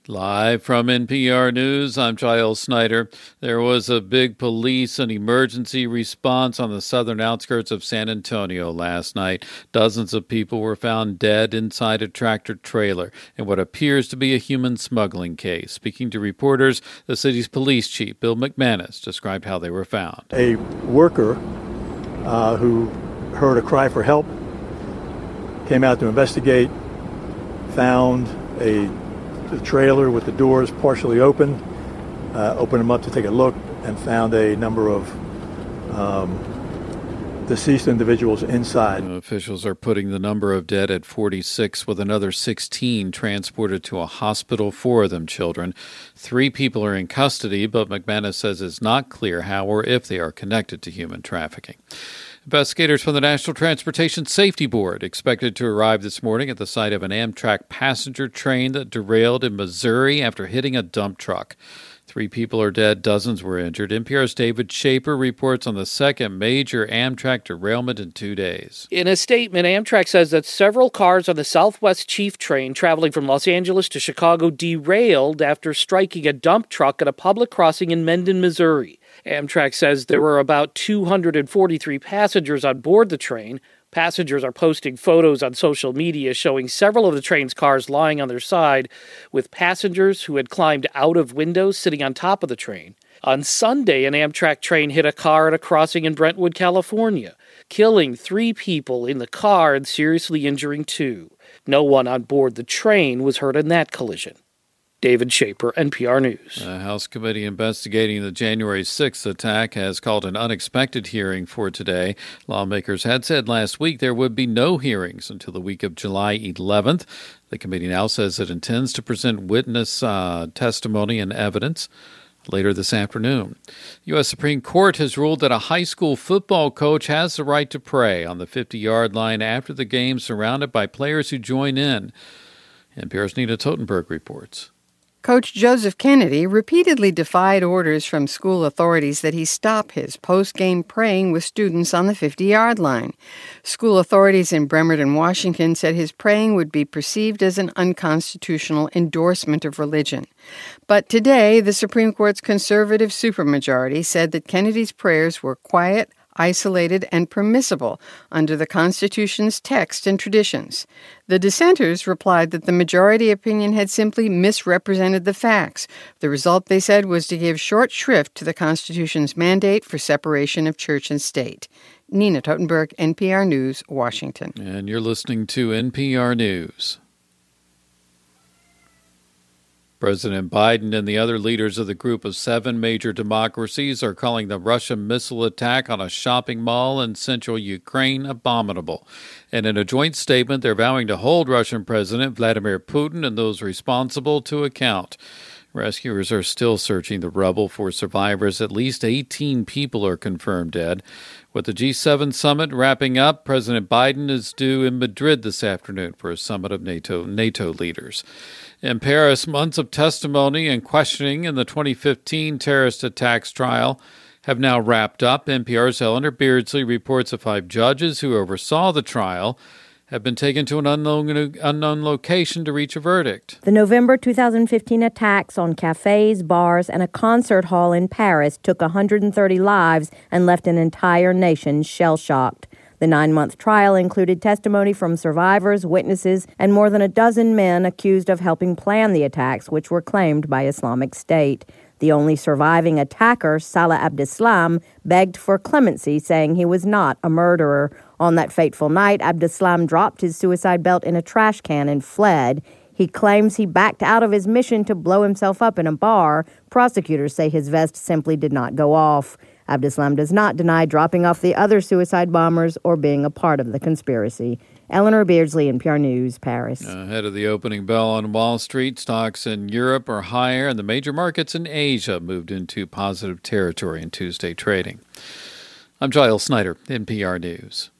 Live from NPR News, I'm Giles Snyder. There was a big police and emergency response on the southern outskirts of San Antonio last night. Dozens of people were found dead inside a tractor trailer in what appears to be a human smuggling case. Speaking to reporters, the city's police chief, Bill McManus, described how they were found. A worker who heard a cry for help came out to investigate, found the trailer with the doors partially open, opened them up to take a look, and found a number of deceased individuals inside. Officials are putting the number of dead at 46, with another 16 transported to a hospital, 4 of them children. 3 people are in custody, but McManus says it's not clear how or if they are connected to human trafficking. Investigators from the National Transportation Safety Board expected to arrive this morning at the site of an Amtrak passenger train that derailed in Missouri after hitting a dump truck. 3 people are dead, dozens were injured. NPR's David Shaper reports on the second major Amtrak derailment in 2 days. In a statement, Amtrak says that several cars on the Southwest Chief train traveling from Los Angeles to Chicago derailed after striking a dump truck at a public crossing in Mendon, Missouri. Amtrak says there were about 243 passengers on board the train. Passengers are posting photos on social media showing several of the train's cars lying on their side, with passengers who had climbed out of windows sitting on top of the train. On Sunday, an Amtrak train hit a car at a crossing in Brentwood, California, killing 3 people in the car and seriously injuring 2. No one on board the train was hurt in that collision. David Shaper, NPR News. The House committee investigating the January 6th attack has called an unexpected hearing for today. Lawmakers had said last week there would be no hearings until the week of July 11th. The committee now says it intends to present witness testimony and evidence later this afternoon. The U.S. Supreme Court has ruled that a high school football coach has the right to pray on the 50-yard line after the game, surrounded by players who join in. NPR's Nina Totenberg reports. Coach Joseph Kennedy repeatedly defied orders from school authorities that he stop his post-game praying with students on the 50-yard line. School authorities in Bremerton, Washington, said his praying would be perceived as an unconstitutional endorsement of religion. But today, the Supreme Court's conservative supermajority said that Kennedy's prayers were quiet, isolated, and permissible under the Constitution's text and traditions. The dissenters replied that the majority opinion had simply misrepresented the facts. The result, they said, was to give short shrift to the Constitution's mandate for separation of church and state. Nina Totenberg, NPR News, Washington. And you're listening to NPR News. President Biden and the other leaders of the group of 7 major democracies are calling the Russian missile attack on a shopping mall in central Ukraine abominable. And in a joint statement, they're vowing to hold Russian President Vladimir Putin and those responsible to account. Rescuers are still searching the rubble for survivors. At least 18 people are confirmed dead. With the G7 summit wrapping up, President Biden is due in Madrid this afternoon for a summit of NATO leaders. In Paris, months of testimony and questioning in the 2015 terrorist attacks trial have now wrapped up. NPR's Eleanor Beardsley reports that 5 judges who oversaw the trial have been taken to an unknown location to reach a verdict. The November 2015 attacks on cafes, bars, and a concert hall in Paris took 130 lives and left an entire nation shell-shocked. The 9-month trial included testimony from survivors, witnesses, and more than a dozen men accused of helping plan the attacks, which were claimed by Islamic State. The only surviving attacker, Salah Abdeslam, begged for clemency, saying he was not a murderer. On that fateful night, Abdeslam dropped his suicide belt in a trash can and fled. He claims he backed out of his mission to blow himself up in a bar. Prosecutors say his vest simply did not go off. Abdeslam does not deny dropping off the other suicide bombers or being a part of the conspiracy. Eleanor Beardsley, NPR News, Paris. Ahead of the opening bell on Wall Street, stocks in Europe are higher, and the major markets in Asia moved into positive territory in Tuesday trading. I'm Giles Snyder, NPR News.